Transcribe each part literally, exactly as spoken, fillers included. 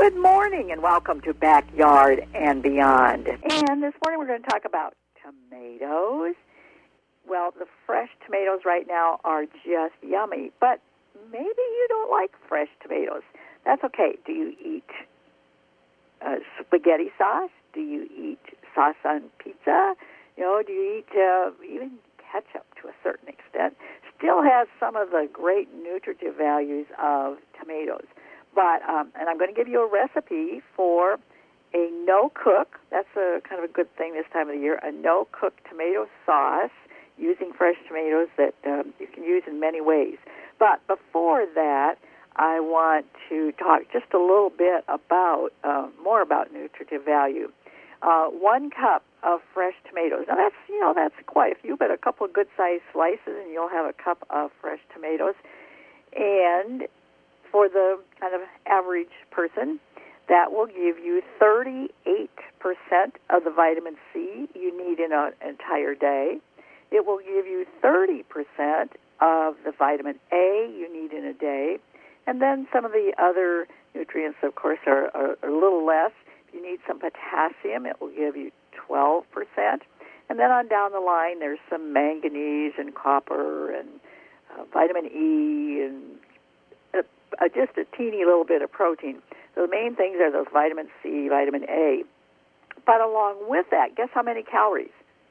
Good morning and welcome to Backyard and Beyond. And this morning we're going to talk about tomatoes. Well, the fresh tomatoes right now are just yummy, but maybe you don't like fresh tomatoes. That's okay. Do you eat uh, spaghetti sauce? Do you eat sauce on pizza? You know, do you eat uh, even ketchup to a certain extent? Still has some of the great nutritive values of tomatoes. But, um, and I'm going to give you a recipe for a no-cook, that's a kind of a good thing this time of the year, a no-cook tomato sauce using fresh tomatoes that um, you can use in many ways. But before that, I want to talk just a little bit about, uh, more about nutritive value. Uh, one cup of fresh tomatoes. Now that's, you know, that's quite a few, but a couple of good-sized slices and you'll have a cup of fresh tomatoes. And for the kind of average person, that will give you thirty-eight percent of the vitamin C you need in an entire day. It will give you thirty percent of the vitamin A you need in a day. And then some of the other nutrients, of course, are, are, are a little less. If you need some potassium, it will give you twelve percent. And then on down the line, there's some manganese and copper and uh, vitamin E and uh, uh, just a teeny little bit of protein. So the main things are those vitamin C, vitamin A. But along with that, guess how many calories?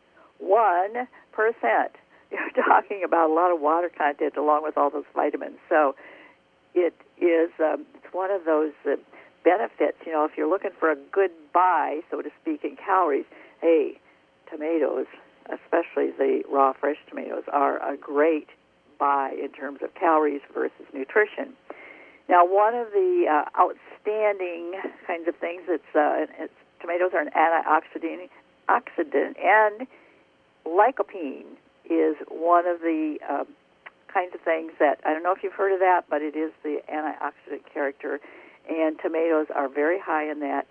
One percent. You're talking about a lot of water content along with all those vitamins. So it is um, it's one of those uh, benefits. You know, if you're looking for a good buy, so to speak, in calories, hey, tomatoes, especially the raw fresh tomatoes, are a great buy in terms of calories versus nutrition. Now, one of the uh, outstanding kinds of things, it's, uh, it's tomatoes are an antioxidant, oxidant, and lycopene is one of the uh, kinds of things that, I don't know if you've heard of that, but it is the antioxidant character, and tomatoes are very high in that,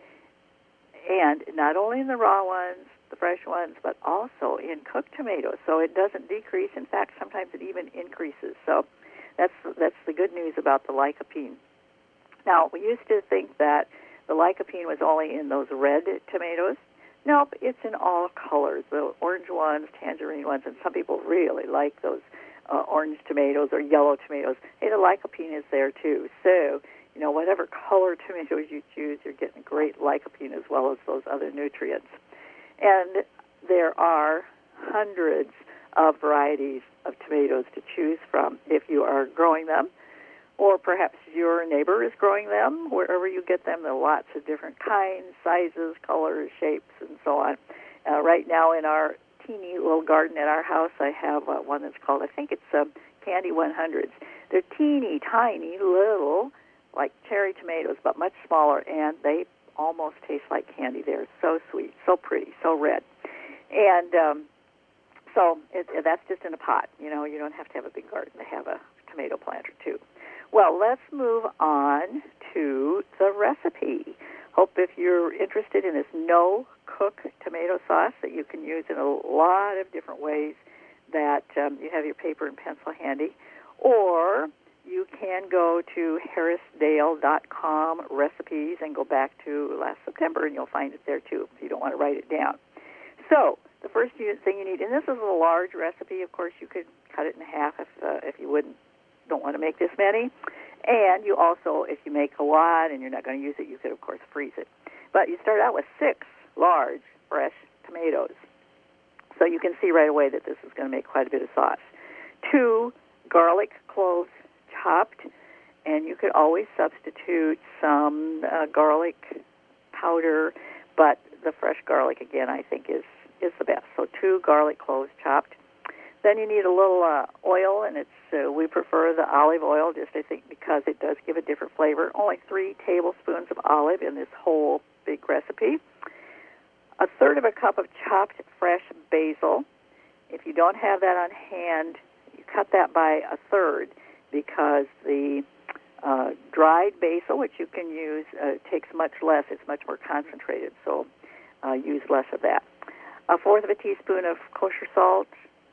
and not only in the raw ones, the fresh ones, but also in cooked tomatoes. So it doesn't decrease. In fact, sometimes it even increases. So that's that's the good news about the lycopene. Now, we used to think that the lycopene was only in those red tomatoes. Nope, it's in all colors, the orange ones, tangerine ones, and some people really like those uh, orange tomatoes or yellow tomatoes. Hey, the lycopene is there too. So, you know, whatever color tomatoes you choose, you're getting great lycopene as well as those other nutrients. And there are hundreds of varieties of tomatoes to choose from if you are growing them, or perhaps your neighbor is growing them. Wherever you get them, there are lots of different kinds, sizes, colors, shapes, and so on. Uh, right now in our teeny little garden at our house, I have uh, one that's called, I think it's uh, Candy one hundreds. They're teeny, tiny, little, like cherry tomatoes, but much smaller, and they almost taste like candy. They're so sweet, so pretty, so red. And um, so it, that's just in a pot. You know, you don't have to have a big garden to have a tomato plant or two. Well, let's move on to the recipe. Hope if you're interested in this no-cook tomato sauce that you can use in a lot of different ways, that um, you have your paper and pencil handy, or you can go to harrisdale dot com recipes and go back to last September, and you'll find it there too if you don't want to write it down. So the first thing you need, and this is a large recipe. Of course, you could cut it in half if uh, if you wouldn't don't want to make this many. And you also, if you make a lot and you're not going to use it, you could, of course, freeze it. But you start out with six large, fresh tomatoes. So you can see right away that this is going to make quite a bit of sauce. Two garlic cloves chopped, and you could always substitute some uh, garlic powder, but the fresh garlic, again, I think is, is the best. So two garlic cloves chopped. Then you need a little uh, oil, and it's uh, we prefer the olive oil, just I think because it does give a different flavor. Only three tablespoons of olive in this whole big recipe. A third of a cup of chopped fresh basil. If you don't have that on hand, you cut that by a third because the uh, dried basil, which you can use, uh, takes much less. It's much more concentrated, so uh, use less of that. A fourth of a teaspoon of kosher salt.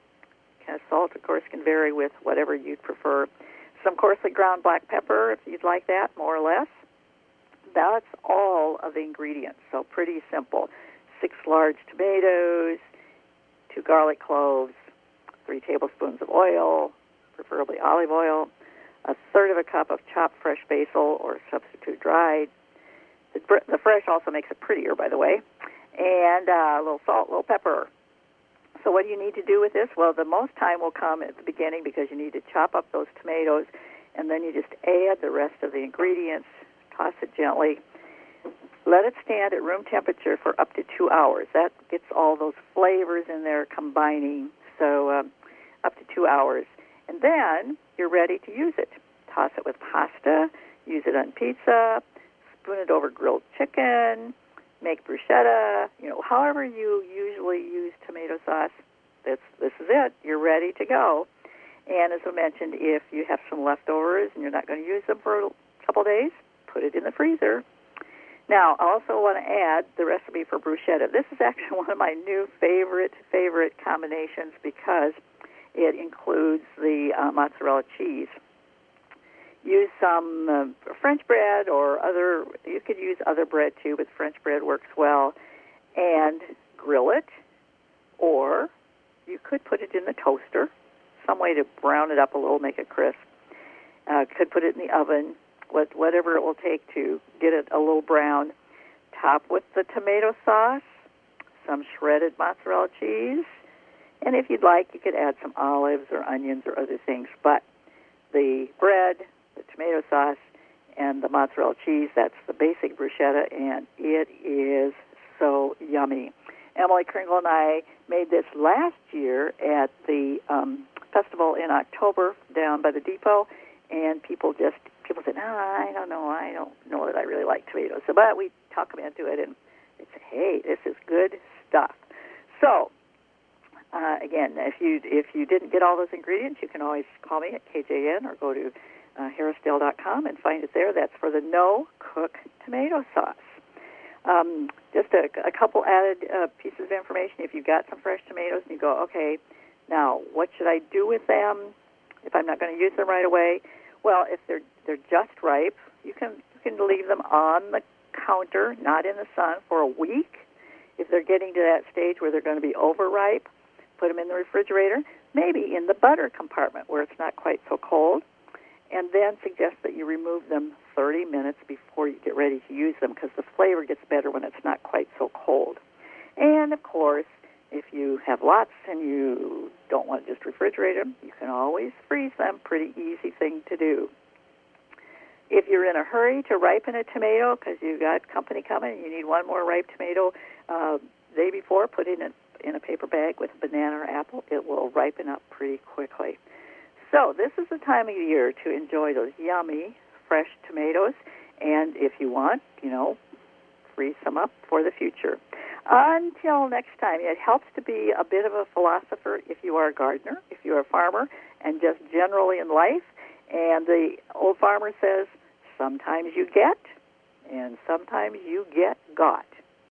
Salt, of course, can vary with whatever you'd prefer. Some coarsely ground black pepper, if you'd like that, more or less. that's all of the ingredients, so pretty simple. Six large tomatoes, two garlic cloves, three tablespoons of oil, preferably olive oil, a third of a cup of chopped fresh basil or substitute dried. The, the fresh also makes it prettier, by the way, and uh, a little salt, a little pepper. So what do you need to do with this? Well, the most time will come at the beginning because you need to chop up those tomatoes, and then you just add the rest of the ingredients, toss it gently, let it stand at room temperature for up to two hours. That gets all those flavors in there combining, so um, up to two hours. And then you're ready to use it. Toss it with pasta, use it on pizza, spoon it over grilled chicken, make bruschetta, you know, however you usually use tomato sauce. This, this is it. You're ready to go. And as I mentioned, if you have some leftovers and you're not going to use them for a couple days, put it in the freezer. Now, I also want to add the recipe for bruschetta. This is actually one of my new favorite, favorite combinations because it includes the uh, mozzarella cheese. Use some uh, French bread or other, you could use other bread too, but French bread works well, and grill it, or you could put it in the toaster, some way to brown it up a little, make it crisp. Uh, could put it in the oven, what, whatever it will take to get it a little brown. Top with the tomato sauce, some shredded mozzarella cheese, and if you'd like, you could add some olives or onions or other things, but the bread, the tomato sauce, and the mozzarella cheese, that's the basic bruschetta, and it is so yummy. Emily Kringle and I made this last year at the um, festival in October down by the depot, and people just, people said, no, I don't know, I don't know that I really like tomatoes. So, but we talk them into it, and they say, hey, this is good stuff. So, uh, again, if you if you didn't get all those ingredients, you can always call me at K J N or go to uh, harris dale dot com and find it there. That's for the no-cook tomato sauce. Um, just a, a couple added uh, pieces of information. If you've got some fresh tomatoes and you go, okay, now what should I do with them if I'm not going to use them right away? Well, if they're they're just ripe, you can you can leave them on the counter, not in the sun, for a week. If they're getting to that stage where they're going to be overripe, put them in the refrigerator, maybe in the butter compartment where it's not quite so cold, and then suggest that you remove them thirty minutes before you get ready to use them because the flavor gets better when it's not quite so cold. And, of course, if you have lots and you don't want to just refrigerate them, you can always freeze them. Pretty easy thing to do. If you're in a hurry to ripen a tomato because you've got company coming and you need one more ripe tomato uh, the day before, put it in a in a paper bag with a banana or apple. It will ripen up pretty quickly. So this is the time of year to enjoy those yummy, fresh tomatoes. And if you want, you know, freeze some up for the future. Until next time, it helps to be a bit of a philosopher if you are a gardener, if you're a farmer, and just generally in life. And the old farmer says, sometimes you get, and sometimes you get got.